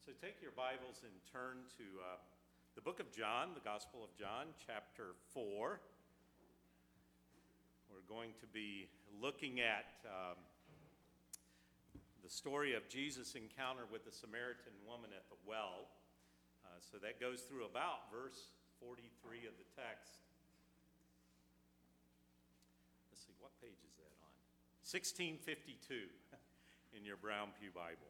So take your Bibles and turn to the book of John, the Gospel of John, chapter 4. We're going to be looking at the story of Jesus' encounter with the Samaritan woman at the well. So that goes through about verse 43 of the text. Let's see, what page is that on? 1652 in your Brown Pew Bible.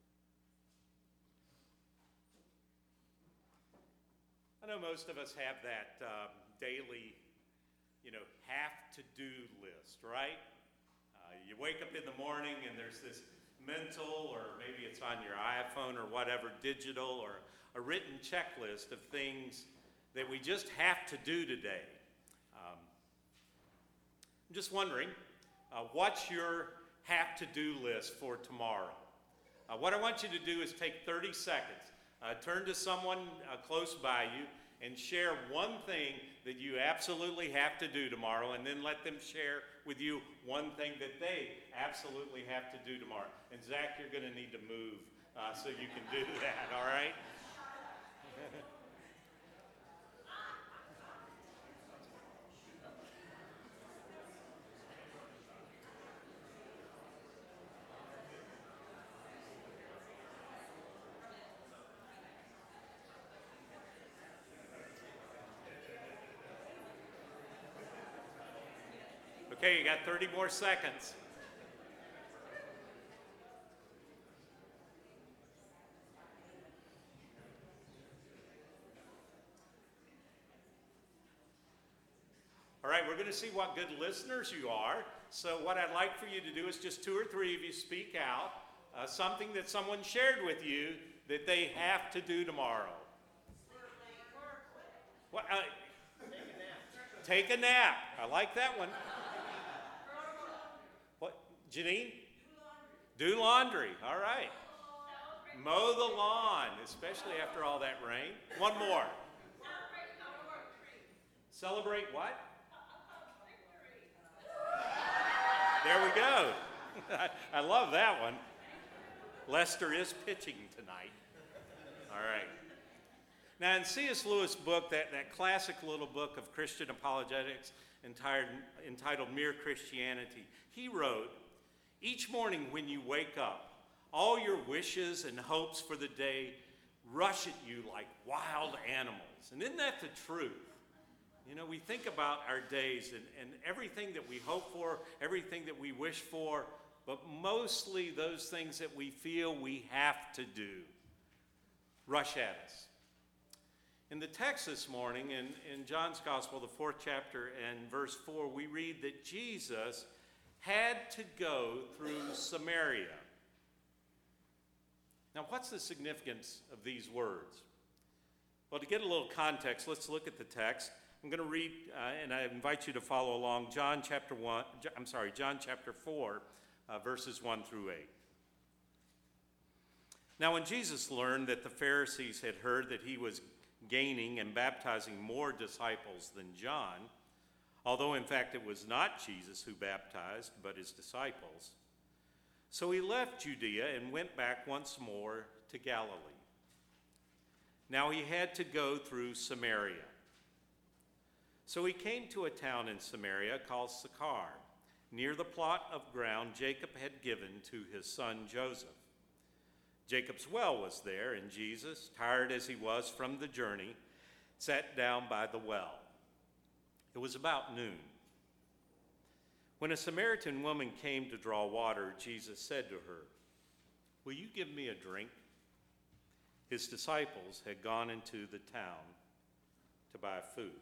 I know most of us have that daily, have-to-do list, right? You wake up in the morning and there's this mental, or maybe it's on your iPhone or whatever, digital, or a written checklist of things that we just have to do today. I'm just wondering, what's your have-to-do list for tomorrow? What I want you to do is take 30 seconds. Turn to someone close by you and share one thing that you absolutely have to do tomorrow, and then let them share with you one thing that they absolutely have to do tomorrow. And Zach, you're going to need to move so you can do that, all right? Okay, you got 30 more seconds. All right, we're going to see what good listeners you are. So what I'd like for you to do is just 2 or 3 of you speak out something that someone shared with you that they have to do tomorrow. What? Take a nap. I like that one. What, Janine? Do laundry. All right. Mow the lawn, especially after all that rain. One more. Celebrate what? There we go. I love that one. Lester is pitching tonight. All right. Now, in C.S. Lewis' book, that classic little book of Christian apologetics entitled Mere Christianity, he wrote, "Each morning when you wake up, all your wishes and hopes for the day rush at you like wild animals." And isn't that the truth? You know, we think about our days and everything that we hope for, everything that we wish for, but mostly those things that we feel we have to do rush at us. In the text this morning, in John's Gospel, the 4th chapter and verse 4, we read that Jesus had to go through Samaria. Now, what's the significance of these words? Well, to get a little context, let's look at the text. I'm going to read, and I invite you to follow along, John chapter 4, verses 1 through 8. Now, when Jesus learned that the Pharisees had heard that he was gaining and baptizing more disciples than John, although in fact it was not Jesus who baptized, but his disciples, so he left Judea and went back once more to Galilee. Now he had to go through Samaria. So he came to a town in Samaria called Sychar, near the plot of ground Jacob had given to his son Joseph. Jacob's well was there, and Jesus, tired as he was from the journey, sat down by the well. It was about noon. When a Samaritan woman came to draw water, Jesus said to her, "Will you give me a drink?" His disciples had gone into the town to buy food.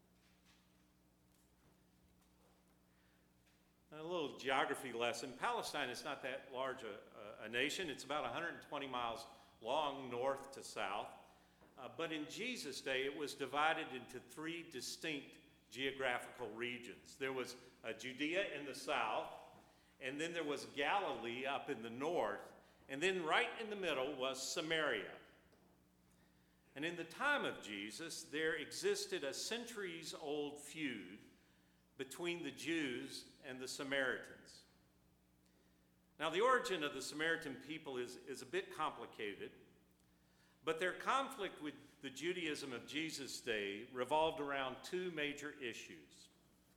A little geography lesson. Palestine is not that large a nation. It's about 120 miles long north to south. But in Jesus' day, it was divided into 3 distinct geographical regions. There was Judea in the south, and then there was Galilee up in the north, and then right in the middle was Samaria. And in the time of Jesus, there existed a centuries-old feud between the Jews and the Samaritans. Now, the origin of the Samaritan people is a bit complicated, But their conflict with the Judaism of Jesus' day revolved around two major issues.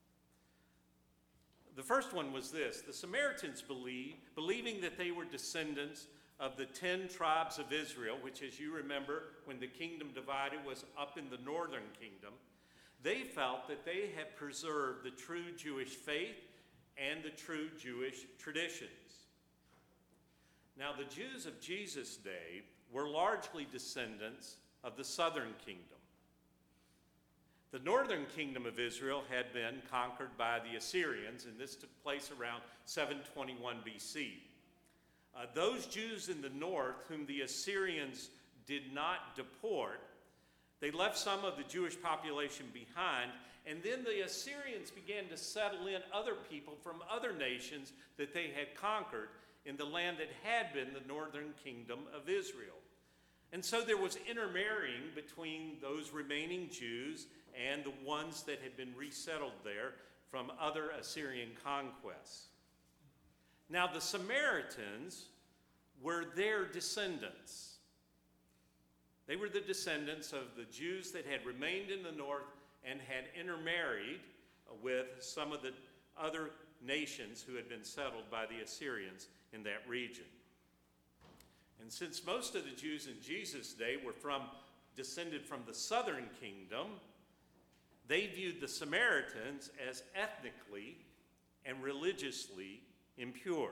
The first one was this: the Samaritans believing that they were descendants of the 10 tribes of Israel, which, as you remember, when the kingdom divided, was up in the northern kingdom. They felt that they had preserved the true Jewish faith and the true Jewish traditions. Now, the Jews of Jesus' day were largely descendants of the southern kingdom. The northern kingdom of Israel had been conquered by the Assyrians, and this took place around 721 BC. Those Jews in the north whom the Assyrians did not deport, they left some of the Jewish population behind, and then the Assyrians began to settle in other people from other nations that they had conquered in the land that had been the northern kingdom of Israel. And so there was intermarrying between those remaining Jews and the ones that had been resettled there from other Assyrian conquests. Now, the Samaritans were their descendants. They were the descendants of the Jews that had remained in the north and had intermarried with some of the other nations who had been settled by the Assyrians in that region. And since most of the Jews in Jesus' day were descended from the southern kingdom, they viewed the Samaritans as ethnically and religiously impure.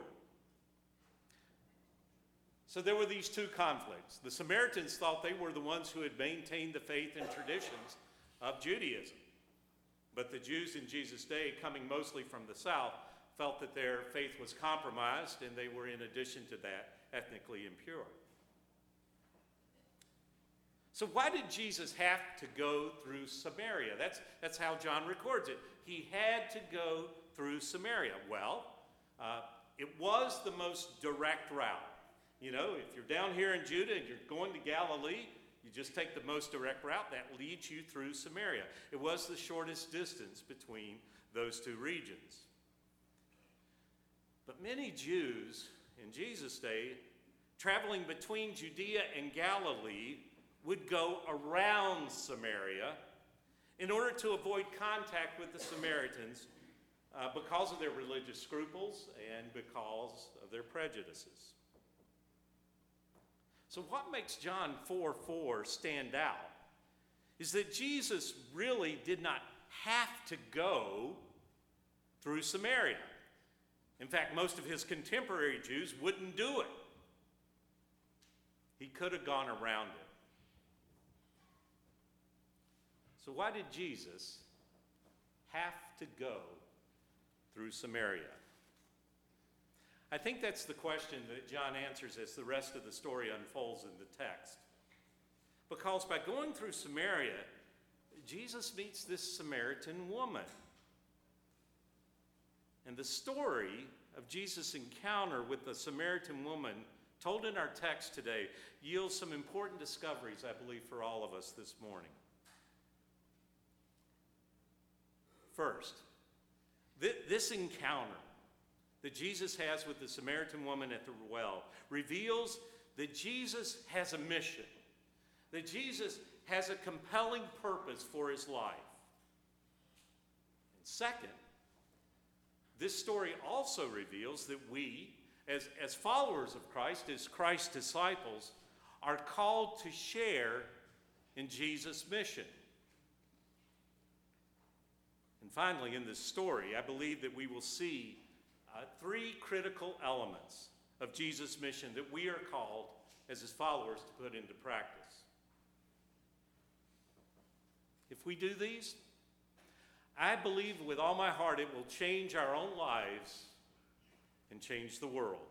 So there were these two conflicts. The Samaritans thought they were the ones who had maintained the faith and traditions of Judaism. But the Jews in Jesus' day, coming mostly from the south, felt that their faith was compromised, and they were, in addition to that, ethnically impure. So why did Jesus have to go through Samaria? That's how John records it. He had to go through Samaria. Well, it was the most direct route. You know, if you're down here in Judah and you're going to Galilee, you just take the most direct route that leads you through Samaria. It was the shortest distance between those two regions. But many Jews in Jesus' day, traveling between Judea and Galilee, would go around Samaria in order to avoid contact with the Samaritans because of their religious scruples and because of their prejudices. So what makes John 4:4 stand out is that Jesus really did not have to go through Samaria. In fact, most of his contemporary Jews wouldn't do it. He could have gone around it. So why did Jesus have to go through Samaria? I think that's the question that John answers as the rest of the story unfolds in the text. Because by going through Samaria, Jesus meets this Samaritan woman. And the story of Jesus' encounter with the Samaritan woman, told in our text today, yields some important discoveries, I believe, for all of us this morning. First, this encounter that Jesus has with the Samaritan woman at the well reveals that Jesus has a mission, that Jesus has a compelling purpose for his life. And second, this story also reveals that we, as followers of Christ, as Christ's disciples, are called to share in Jesus' mission. And finally, in this story, I believe that we will see three critical elements of Jesus' mission that we are called, as his followers, to put into practice. If we do these, I believe with all my heart it will change our own lives and change the world.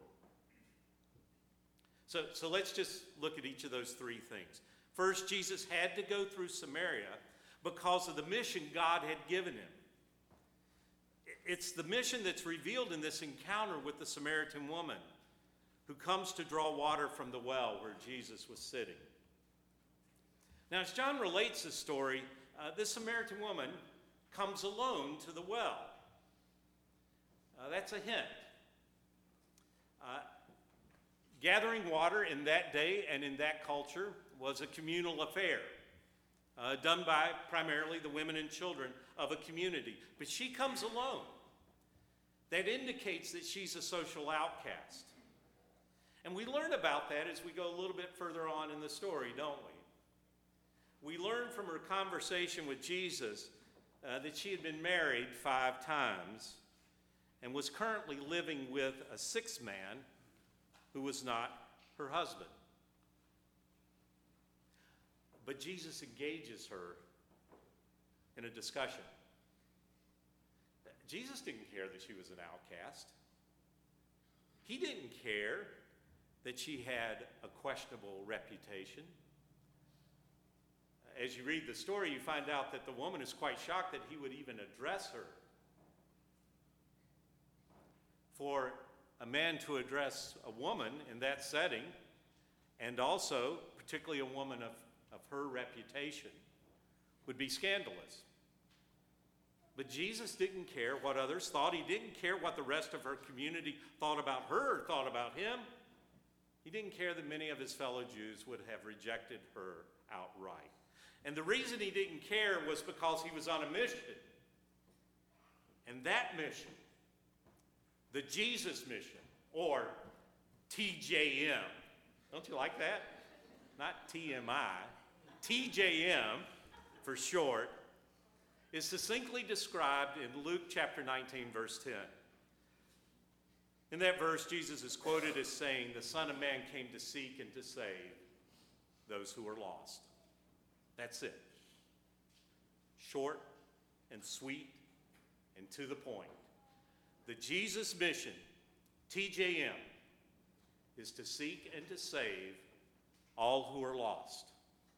So let's just look at each of those three things. First, Jesus had to go through Samaria because of the mission God had given him. It's the mission that's revealed in this encounter with the Samaritan woman who comes to draw water from the well where Jesus was sitting. Now, as John relates this story, this Samaritan woman comes alone to the well. That's a hint. Gathering water in that day and in that culture was a communal affair, done by primarily the women and children of a community. But she comes alone. That indicates that she's a social outcast. And we learn about that as we go a little bit further on in the story, don't we? We learn from her conversation with Jesus that she had been married 5 times and was currently living with a 6th man who was not her husband. But Jesus engages her in a discussion. Jesus didn't care that she was an outcast. He didn't care that she had a questionable reputation. As you read the story, you find out that the woman is quite shocked that he would even address her. For a man to address a woman in that setting, and also particularly a woman of her reputation, would be scandalous. But Jesus didn't care what others thought. He didn't care what the rest of her community thought about her or thought about him. He didn't care that many of his fellow Jews would have rejected her outright. And the reason he didn't care was because he was on a mission. And that mission, the Jesus mission, or TJM, don't you like that? Not TMI, TJM for short, is succinctly described in Luke chapter 19, verse 10. In that verse, Jesus is quoted as saying, "The Son of Man came to seek and to save those who are lost." That's it. Short and sweet and to the point. The Jesus mission, TJM, is to seek and to save all who are lost.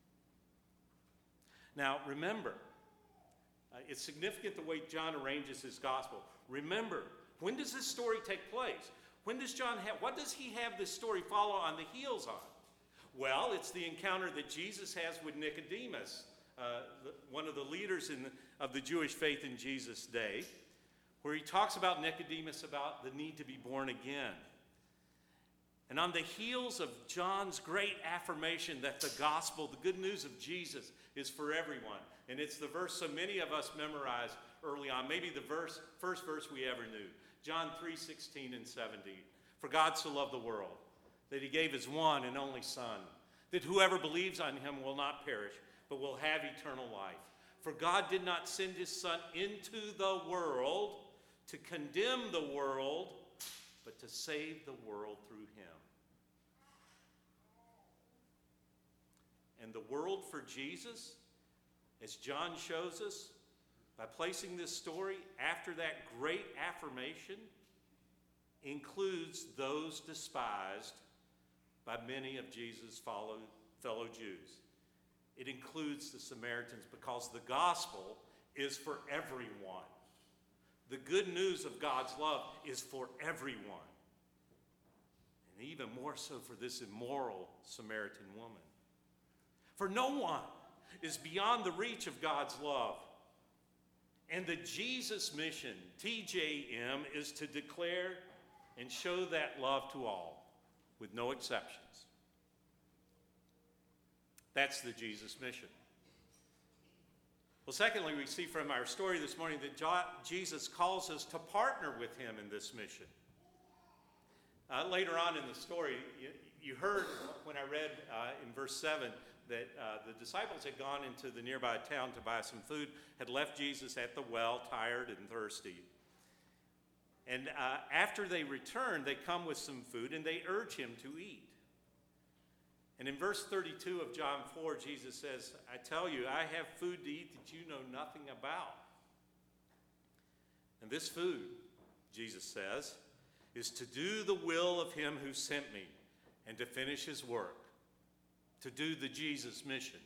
Now, remember, it's significant the way John arranges his gospel. Remember, when does this story take place? What does he have this story follow on the heels on? Well, it's the encounter that Jesus has with Nicodemus, one of the leaders of the Jewish faith in Jesus' day, where he talks about Nicodemus about the need to be born again. And on the heels of John's great affirmation that the gospel, the good news of Jesus, is for everyone. And it's the verse so many of us memorized early on, maybe the first verse we ever knew. John 3:16 and 17. "For God so loved the world, that he gave his one and only Son, that whoever believes on him will not perish, but will have eternal life. For God did not send his Son into the world to condemn the world, but to save the world through him." And the world for Jesus, as John shows us, by placing this story after that great affirmation, includes those despised by many of Jesus' fellow Jews. It includes the Samaritans, because the gospel is for everyone. The good news of God's love is for everyone. And even more so for this immoral Samaritan woman. For no one is beyond the reach of God's love. And the Jesus mission, TJM, is to declare and show that love to all, with no exceptions. That's the Jesus mission. Well, secondly, we see from our story this morning that Jesus calls us to partner with him in this mission. Later on in the story, you heard when I read in verse 7 that the disciples had gone into the nearby town to buy some food, had left Jesus at the well, tired and thirsty. And after they return, they come with some food and they urge him to eat. And in verse 32 of John 4, Jesus says, "I tell you, I have food to eat that you know nothing about." And this food, Jesus says, is to do the will of him who sent me and to finish his work, to do the Jesus mission.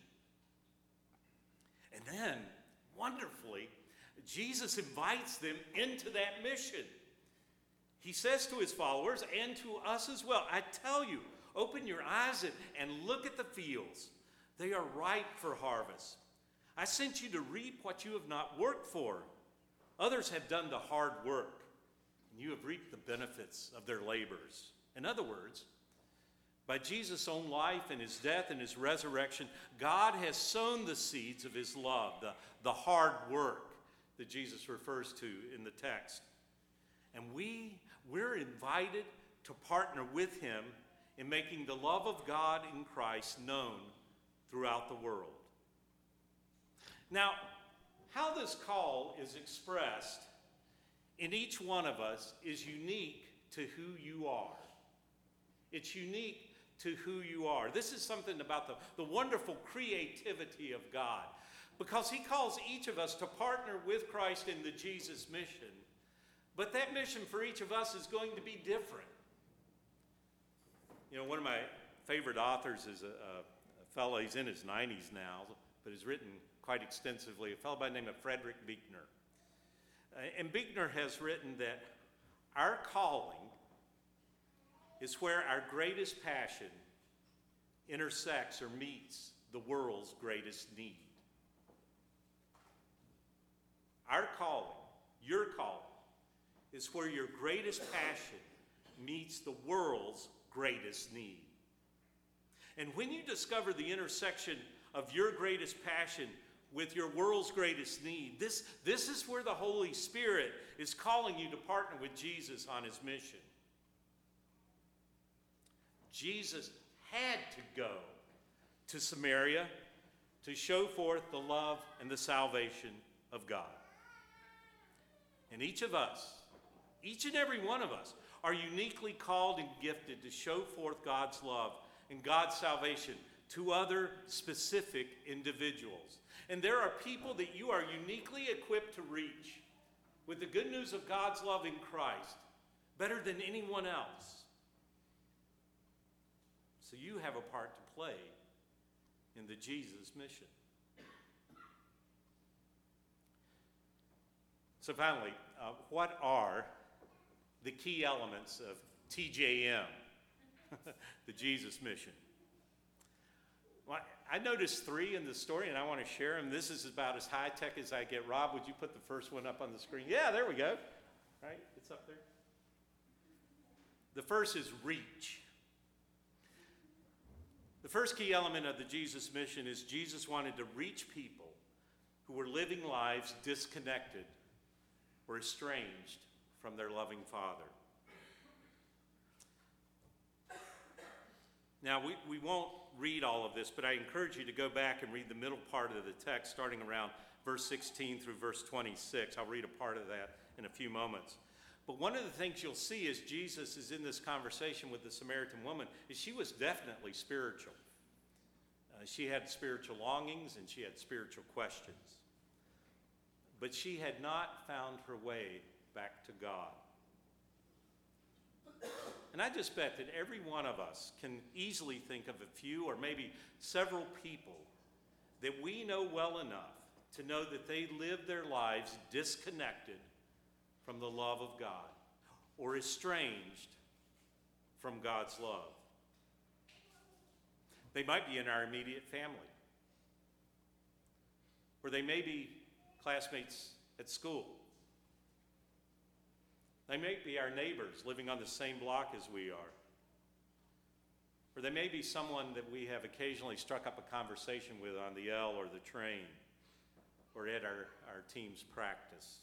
And then, wonderfully, Jesus invites them into that mission. He says to his followers and to us as well, "I tell you, open your eyes and look at the fields. They are ripe for harvest. I sent you to reap what you have not worked for. Others have done the hard work, and you have reaped the benefits of their labors." In other words, By Jesus' own life and his death and his resurrection, God has sown the seeds of his love, the hard work that Jesus refers to in the text. And we're invited to partner with him in making the love of God in Christ known throughout the world. Now, how this call is expressed in each one of us is unique to who you are. It's unique to who you are. This is something about the wonderful creativity of God, because he calls each of us to partner with Christ in the Jesus mission. But that mission for each of us is going to be different. You know, one of my favorite authors is a fellow, he's in his 90s now, but has written quite extensively, a fellow by the name of Frederick Buechner. And Buechner has written that our calling is where our greatest passion intersects or meets the world's greatest need. Our calling, your calling, is where your greatest passion meets the world's greatest need. And when you discover the intersection of your greatest passion with your world's greatest need, this is where the Holy Spirit is calling you to partner with Jesus on his mission. Jesus had to go to Samaria to show forth the love and the salvation of God. And each of us, each and every one of us, are uniquely called and gifted to show forth God's love and God's salvation to other specific individuals. And there are people that you are uniquely equipped to reach with the good news of God's love in Christ better than anyone else. So you have a part to play in the Jesus mission. So finally, what are the key elements of TJM, the Jesus mission? Well, I noticed 3 in the story, and I want to share them. This is about as high-tech as I get. Rob, would you put the first one up on the screen? Yeah, there we go. Right, it's up there. The first is reach. The first key element of the Jesus mission is Jesus wanted to reach people who were living lives disconnected or estranged from their loving Father. Now, we won't read all of this, but I encourage you to go back and read the middle part of the text, starting around verse 16 through verse 26. I'll read a part of that in a few moments. But one of the things you'll see as Jesus is in this conversation with the Samaritan woman is she was definitely spiritual. She had spiritual longings and she had spiritual questions. But she had not found her way back to God. And I just bet that every one of us can easily think of a few or maybe several people that we know well enough to know that they live their lives disconnected from the love of God or estranged from God's love. They might be in our immediate family, or they may be classmates at school. They may be our neighbors living on the same block as we are. Or they may be someone that we have occasionally struck up a conversation with on the L or the train or at our team's practice.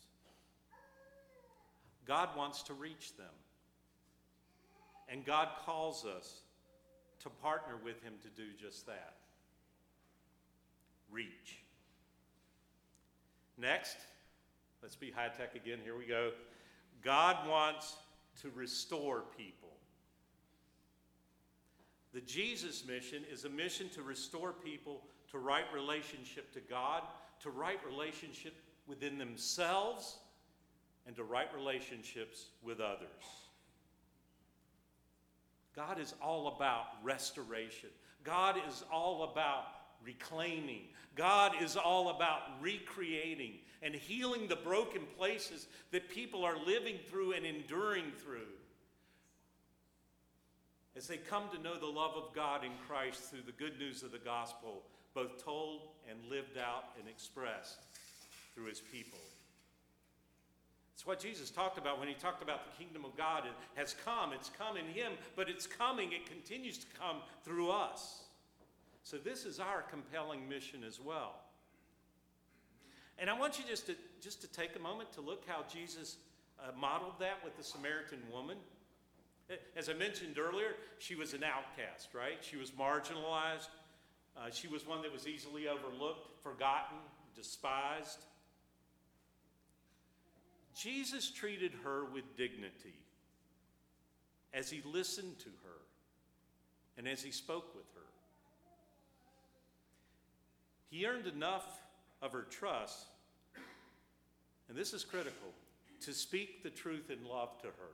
God wants to reach them. And God calls us to partner with him to do just that. Reach. Next, let's be high-tech again. Here we go. God wants to restore people. The Jesus mission is a mission to restore people to right relationship to God, to right relationship within themselves, and to right relationships with others. God is all about restoration. God is all about reclaiming. God is all about recreating and healing the broken places that people are living through and enduring through as they come to know the love of God in Christ through the good news of the gospel, both told and lived out and expressed through his people. It's what Jesus talked about when he talked about the kingdom of God. It has come. It's come in him, but it's coming. It continues to come through us. So this is our compelling mission as well. And I want you just to take a moment to look how Jesus modeled that with the Samaritan woman. As I mentioned earlier, she was an outcast, right? She was marginalized. She was one that was easily overlooked, forgotten, despised. Jesus treated her with dignity as he listened to her and as he spoke with her. He earned enough of her trust, and this is critical, to speak the truth in love to her.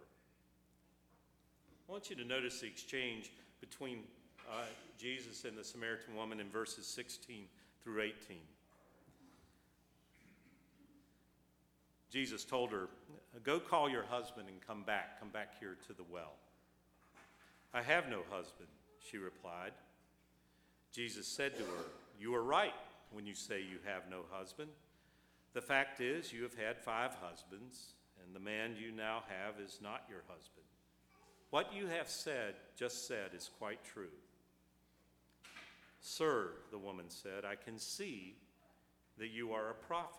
I want you to notice the exchange between Jesus and the Samaritan woman in verses 16 through 18. Jesus told her, "Go call your husband and come back here to the well." "I have no husband," she replied. Jesus said to her, "You are right when you say you have no husband. The fact is, you have had 5 husbands, and the man you now have is not your husband. What you have just said is quite true." "Sir," the woman said, "I can see that you are a prophet.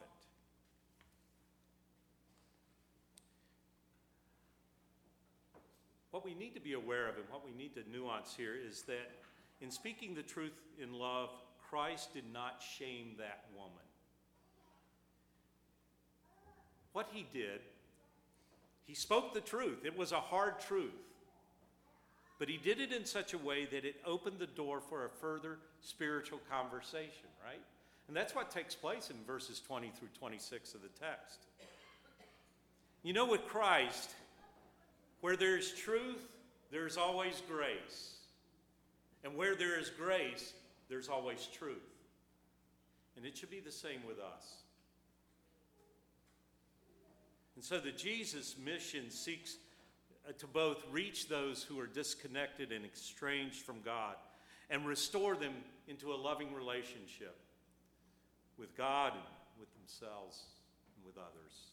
What we need to be aware of and what we need to nuance here is that in speaking the truth in love, Christ did not shame that woman. What he did, he spoke the truth. It was a hard truth. But he did it in such a way that it opened the door for a further spiritual conversation, right? And that's what takes place in verses 20 through 26 of the text. You know, with Christ, where there's truth, there's always grace. And where there is grace, there's always truth. And it should be the same with us. And so the Jesus mission seeks to both reach those who are disconnected and estranged from God and restore them into a loving relationship with God and with themselves and with others.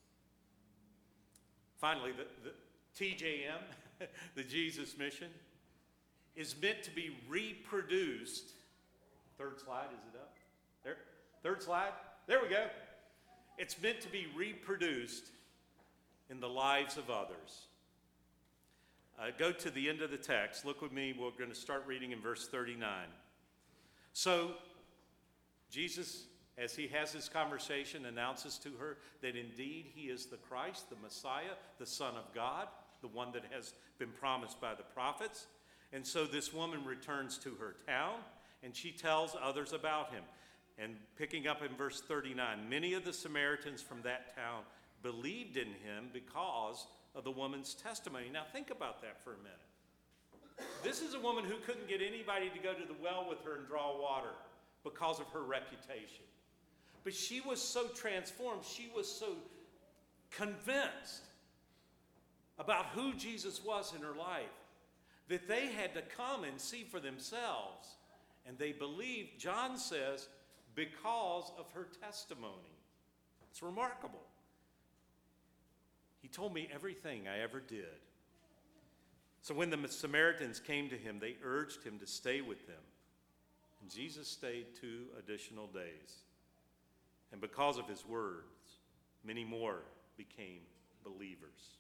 Finally, the TJM, the Jesus mission, is meant to be reproduced. Third slide, is it up? There. Third slide. There we go. It's meant to be reproduced in the lives of others. Go to the end of the text. Look with me. We're going to start reading in verse 39. So, Jesus, as he has this conversation, announces to her that indeed he is the Christ, the Messiah, the Son of God, the one that has been promised by the prophets. And so this woman returns to her town, and she tells others about him. And picking up in verse 39, many of the Samaritans from that town believed in him because of the woman's testimony. Now think about that for a minute. This is a woman who couldn't get anybody to go to the well with her and draw water because of her reputation. But she was so transformed, she was so convinced about who Jesus was in her life that they had to come and see for themselves. And they believed, John says, because of her testimony. It's remarkable. He told me everything I ever did. So when the Samaritans came to him, they urged him to stay with them. And Jesus stayed 2 additional days. And because of his words, many more became believers.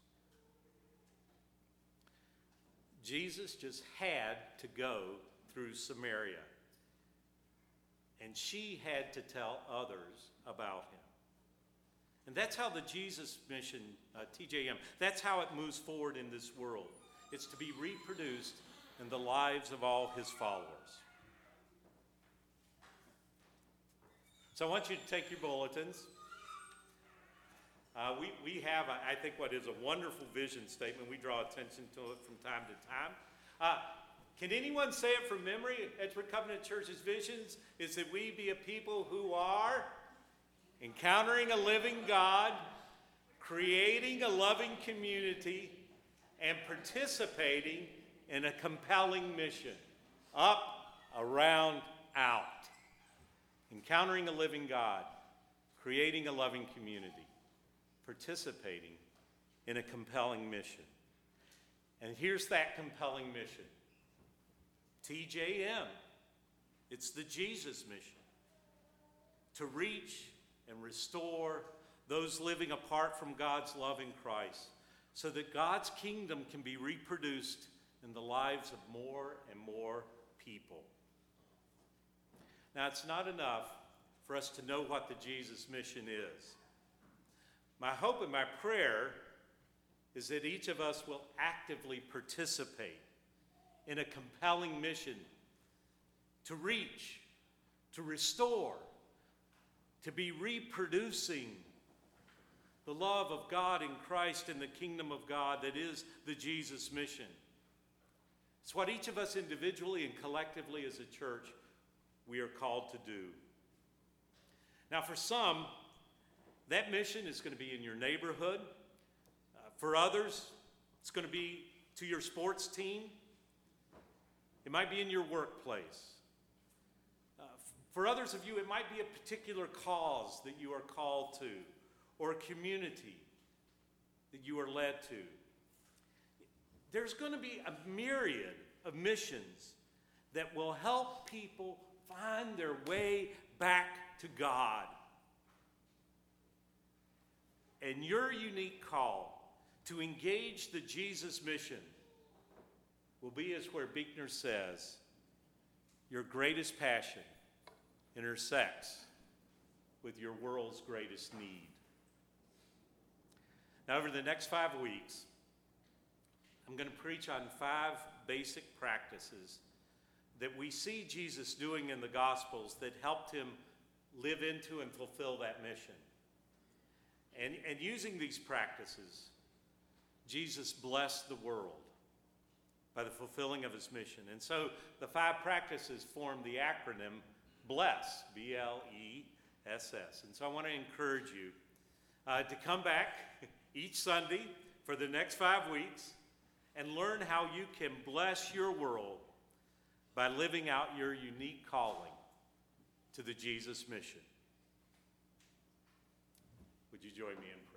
Jesus just had to go through Samaria. And she had to tell others about him. And that's how the Jesus mission, TJM, that's how it moves forward in this world. It's to be reproduced in the lives of all his followers. So I want you to take your bulletins. We have, I think, what is a wonderful vision statement. We draw attention to it from time to time. Can anyone say it from memory? Edgewood Covenant Church's visions is that we be a people who are encountering a living God, creating a loving community, and participating in a compelling mission. Up, around, out. Encountering a living God, creating a loving community. participating in a compelling mission. And here's that compelling mission. TJM. It's the Jesus mission. To reach and restore those living apart from God's love in Christ, so that God's kingdom can be reproduced in the lives of more and more people. Now, it's not enough for us to know what the Jesus mission is. My hope and my prayer is that each of us will actively participate in a compelling mission to reach, to restore, to be reproducing the love of God in Christ and the kingdom of God that is the Jesus mission. It's what each of us individually and collectively as a church we are called to do. Now, for some, that mission is going to be in your neighborhood. For others, it's going to be to your sports team. It might be in your workplace. For others of you, it might be a particular cause that you are called to, or a community that you are led to. There's going to be a myriad of missions that will help people find their way back to God. And your unique call to engage the Jesus mission will be, as where Buechner says, your greatest passion intersects with your world's greatest need. Now, over the next 5 weeks, I'm going to preach on 5 basic practices that we see Jesus doing in the Gospels that helped him live into and fulfill that mission. And using these practices, Jesus blessed the world by the fulfilling of his mission. And so the 5 practices form the acronym BLESS, B-L-E-S-S. And so I want to encourage you to come back each Sunday for the next 5 weeks and learn how you can bless your world by living out your unique calling to the Jesus mission. Would you join me in prayer?